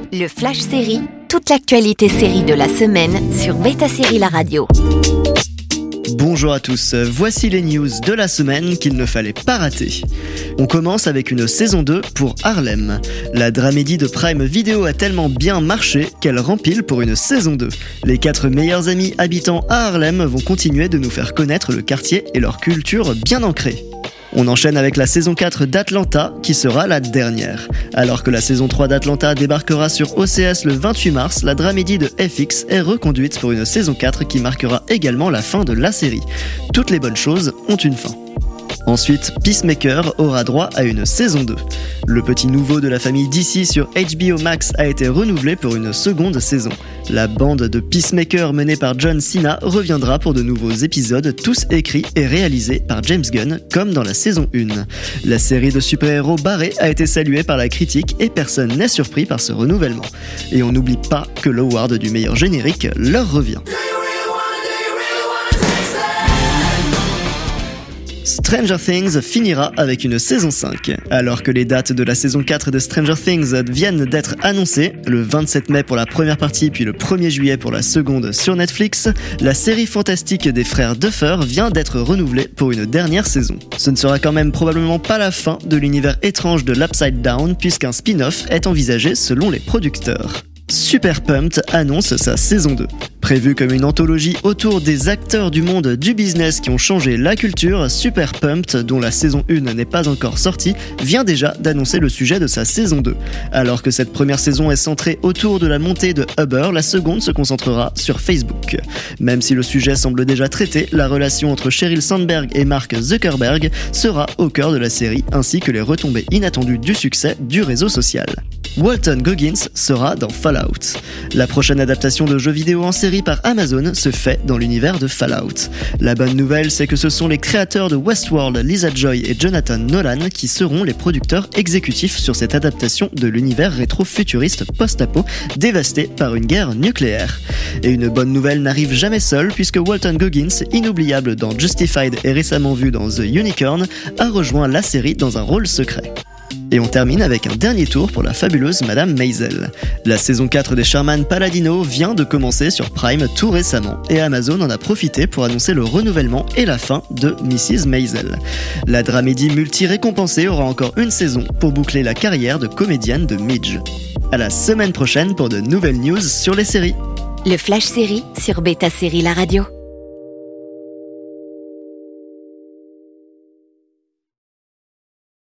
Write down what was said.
Le Flash Série, toute l'actualité série de la semaine sur Beta Série La Radio. Bonjour à tous, voici les news de la semaine qu'il ne fallait pas rater. On commence avec une saison 2 pour Harlem. La dramédie de Prime Video a tellement bien marché qu'elle rempile pour une saison 2. Les 4 meilleurs amis habitants à Harlem vont continuer de nous faire connaître le quartier et leur culture bien ancrée. On enchaîne avec la saison 4 d'Atlanta, qui sera la dernière. Alors que la saison 3 d'Atlanta débarquera sur OCS le 28 mars, la dramédie de FX est reconduite pour une saison 4 qui marquera également la fin de la série. Toutes les bonnes choses ont une fin. Ensuite, Peacemaker aura droit à une saison 2. Le petit nouveau de la famille DC sur HBO Max a été renouvelé pour une seconde saison. La bande de Peacemaker menée par John Cena reviendra pour de nouveaux épisodes, tous écrits et réalisés par James Gunn, comme dans la saison 1. La série de super-héros barrée a été saluée par la critique et personne n'est surpris par ce renouvellement. Et on n'oublie pas que l'award du meilleur générique leur revient. Stranger Things finira avec une saison 5. Alors que les dates de la saison 4 de Stranger Things viennent d'être annoncées, le 27 mai pour la première partie puis le 1er juillet pour la seconde sur Netflix, la série fantastique des frères Duffer vient d'être renouvelée pour une dernière saison. Ce ne sera quand même probablement pas la fin de l'univers étrange de l'Upside Down puisqu'un spin-off est envisagé selon les producteurs. Super Pumped annonce sa saison 2. Prévue comme une anthologie autour des acteurs du monde du business qui ont changé la culture, Super Pumped, dont la saison 1 n'est pas encore sortie, vient déjà d'annoncer le sujet de sa saison 2. Alors que cette première saison est centrée autour de la montée de Uber, la seconde se concentrera sur Facebook. Même si le sujet semble déjà traité, la relation entre Sheryl Sandberg et Mark Zuckerberg sera au cœur de la série, ainsi que les retombées inattendues du succès du réseau social. Walton Goggins sera dans Fallout. La prochaine adaptation de jeux vidéo en série par Amazon se fait dans l'univers de Fallout. La bonne nouvelle, c'est que ce sont les créateurs de Westworld, Lisa Joy et Jonathan Nolan qui seront les producteurs exécutifs sur cette adaptation de l'univers rétro-futuriste post-apo dévasté par une guerre nucléaire. Et une bonne nouvelle n'arrive jamais seule puisque Walton Goggins, inoubliable dans Justified et récemment vu dans The Unicorn, a rejoint la série dans un rôle secret. Et on termine avec un dernier tour pour la fabuleuse Madame Maisel. La saison 4 des Sherman Palladino vient de commencer sur Prime tout récemment et Amazon en a profité pour annoncer le renouvellement et la fin de Mrs. Maisel. La dramédie multi-récompensée aura encore une saison pour boucler la carrière de comédienne de Midge. À la semaine prochaine pour de nouvelles news sur les séries. Le Flash Série sur Beta Série La Radio.